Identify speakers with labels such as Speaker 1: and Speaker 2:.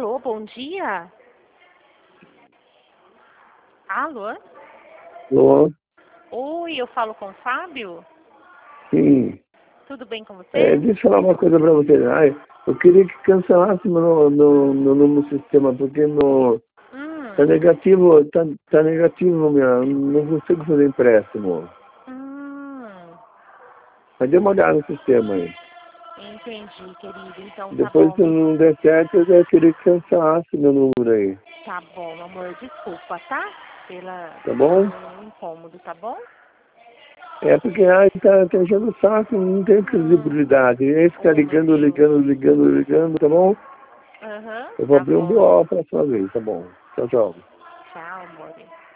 Speaker 1: Alô, bom dia. Alô?
Speaker 2: Alô?
Speaker 1: Oi, eu falo com o Fábio?
Speaker 2: Sim.
Speaker 1: Tudo bem com você?
Speaker 2: Deixa eu falar uma coisa pra você. Eu queria que cancelasse no sistema, porque tá
Speaker 1: Hum,
Speaker 2: negativo, tá negativo, não consigo fazer empréstimo.
Speaker 1: hum,
Speaker 2: Mas dê uma olhada no sistema aí.
Speaker 1: entendi, querido. Então tá
Speaker 2: Depois,
Speaker 1: bom,
Speaker 2: se não der certo, eu já queria que cancelasse meu número aí.
Speaker 1: tá bom, amor. Desculpa, tá?
Speaker 2: Tá bom?
Speaker 1: Pelo incômodo, tá bom?
Speaker 2: É porque tá enchendo o saco, não tem credibilidade. Aí fica
Speaker 1: Oh, meu
Speaker 2: ligando,
Speaker 1: Deus.
Speaker 2: ligando, ligando, ligando, tá bom?
Speaker 1: Aham,
Speaker 2: Eu vou
Speaker 1: tá
Speaker 2: abrir um
Speaker 1: bom.
Speaker 2: BO a próxima vez, tá bom? Tchau, tchau.
Speaker 1: Tchau, amor.